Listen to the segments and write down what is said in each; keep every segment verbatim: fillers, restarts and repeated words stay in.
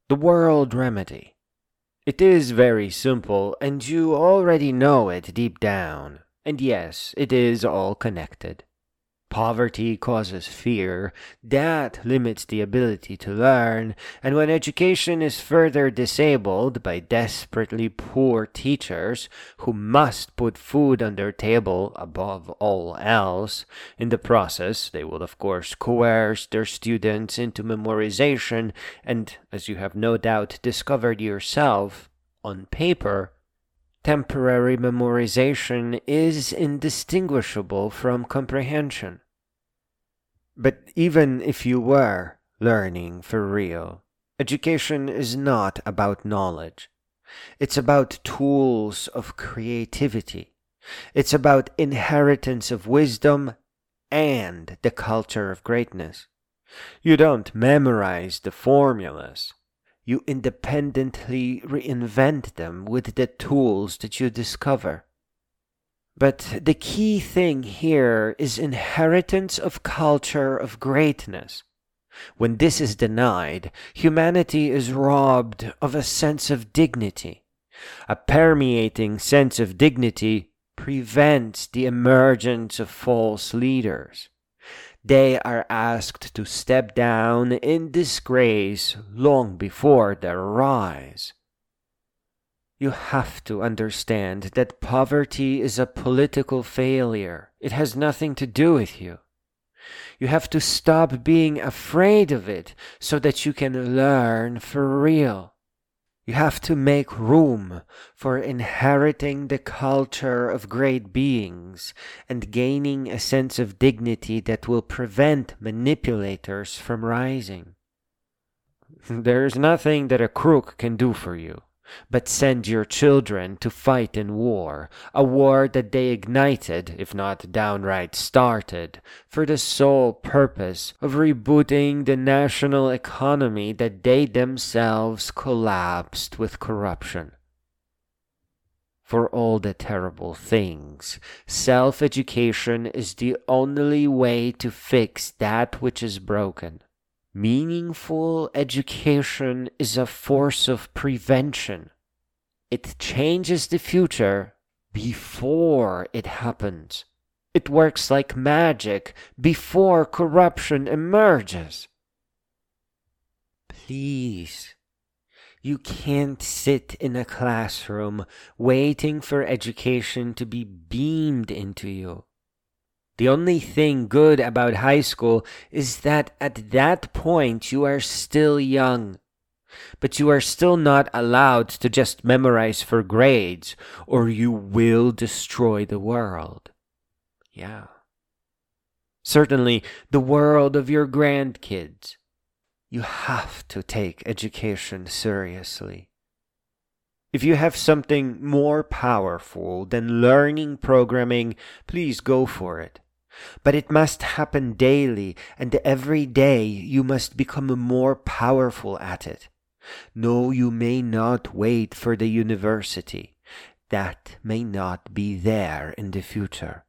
The world remedy. It is very simple, and you already know it deep down. And yes, it is all connected. Poverty causes fear, that limits the ability to learn, and when education is further disabled by desperately poor teachers who must put food on their table above all else, in the process they will of course coerce their students into memorization, and as you have no doubt discovered yourself, on paper, temporary memorization is indistinguishable from comprehension. But even if you were learning for real, education is not about knowledge. It's about tools of creativity. It's about inheritance of wisdom and the culture of greatness. You don't memorize the formulas. You independently reinvent them with the tools that you discover. But the key thing here is inheritance of culture of greatness. When this is denied, humanity is robbed of a sense of dignity. A permeating sense of dignity prevents the emergence of false leaders. They are asked to step down in disgrace long before their rise. You have to understand that poverty is a political failure. It has nothing to do with you. You have to stop being afraid of it so that you can learn for real. You have to make room for inheriting the culture of great beings and gaining a sense of dignity that will prevent manipulators from rising. There is nothing that a crook can do for you but send your children to fight in war, a war that they ignited, if not downright started, for the sole purpose of rebooting the national economy that they themselves collapsed with corruption. For all the terrible things, self-education is the only way to fix that which is broken. Meaningful education is a force of prevention. It changes the future before it happens. It works like magic before corruption emerges. Please, you can't sit in a classroom waiting for education to be beamed into you. The only thing good about high school is that at that point you are still young. But you are still not allowed to just memorize for grades, or you will destroy the world. Yeah. Certainly, the world of your grandkids. You have to take education seriously. If you have something more powerful than learning programming, please go for it. But it must happen daily, and every day you must become more powerful at it. No, you may not wait for the university. That may not be there in the future.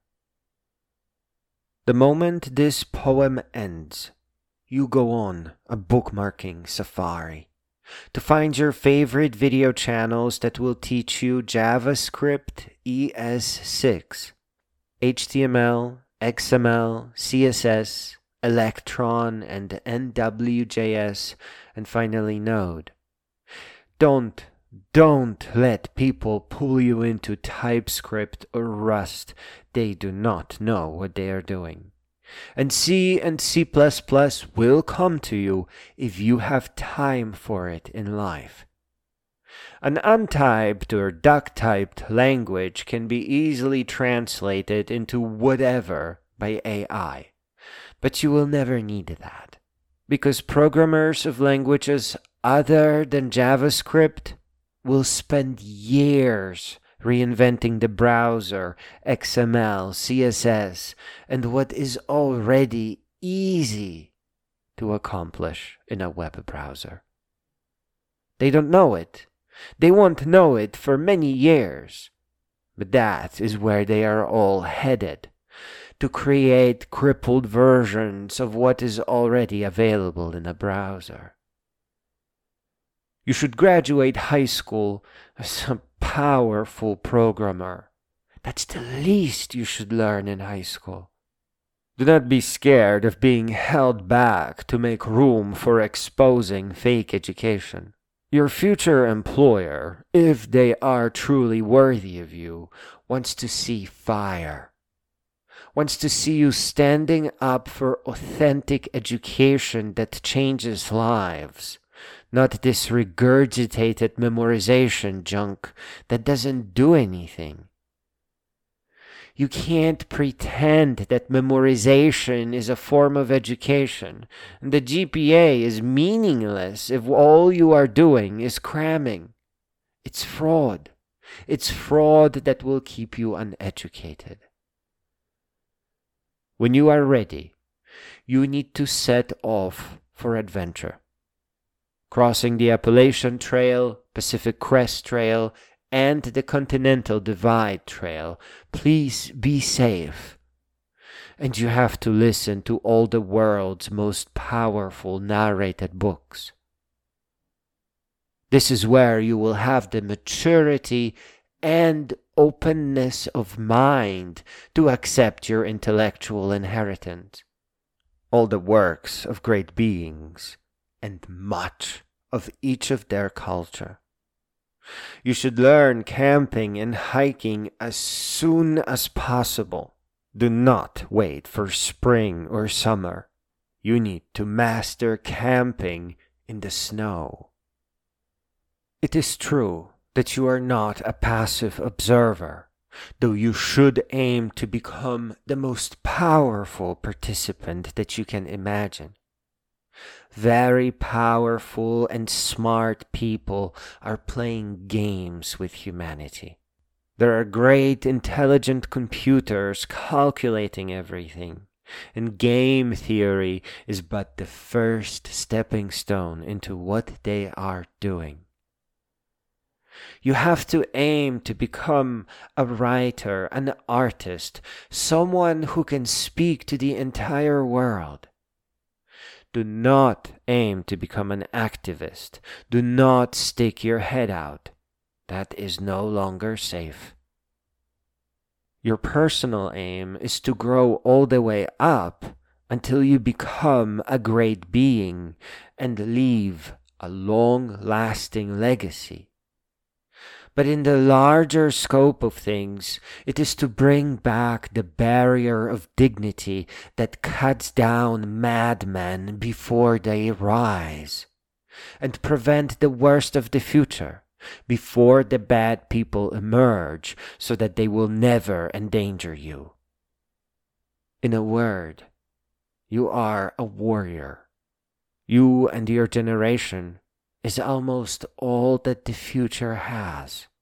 The moment this poem ends, you go on a bookmarking safari to find your favorite video channels that will teach you JavaScript E S six, H T M L, X M L, C S S, Electron, and N W J S, and finally Node. Don't, don't let people pull you into TypeScript or Rust. They do not know what they are doing. And C and C plus plus will come to you if you have time for it in life. An untyped or duck-typed language can be easily translated into whatever by A I, but you will never need that, because programmers of languages other than JavaScript will spend years reinventing the browser, X M L, C S S, and what is already easy to accomplish in a web browser. They don't know it. They won't know it for many years. But that is where they are all headed, to create crippled versions of what is already available in a browser. You should graduate high school as a powerful programmer. That's the least you should learn in high school. Do not be scared of being held back to make room for exposing fake education. Your future employer, if they are truly worthy of you, wants to see fire. Wants to see you standing up for authentic education that changes lives, not this regurgitated memorization junk that doesn't do anything. You can't pretend that memorization is a form of education, and the G P A is meaningless if all you are doing is cramming. It's fraud. It's fraud that will keep you uneducated. When you are ready, you need to set off for adventure. Crossing the Appalachian Trail, Pacific Crest Trail, and the Continental Divide Trail, please be safe. And you have to listen to all the world's most powerful narrated books. This is where you will have the maturity and openness of mind to accept your intellectual inheritance, all the works of great beings, and much of each of their culture. You should learn camping and hiking as soon as possible. Do not wait for spring or summer. You need to master camping in the snow. It is true that you are not a passive observer, though you should aim to become the most powerful participant that you can imagine. Very powerful and smart people are playing games with humanity. There are great intelligent computers calculating everything, and game theory is but the first stepping stone into what they are doing. You have to aim to become a writer, an artist, someone who can speak to the entire world. Do not aim to become an activist. Do not stick your head out. That is no longer safe. Your personal aim is to grow all the way up until you become a great being and leave a long-lasting legacy. But in the larger scope of things, it is to bring back the barrier of dignity that cuts down madmen before they rise, and prevent the worst of the future before the bad people emerge so that they will never endanger you. In a word, you are a warrior. You and your generation is almost all that the future has.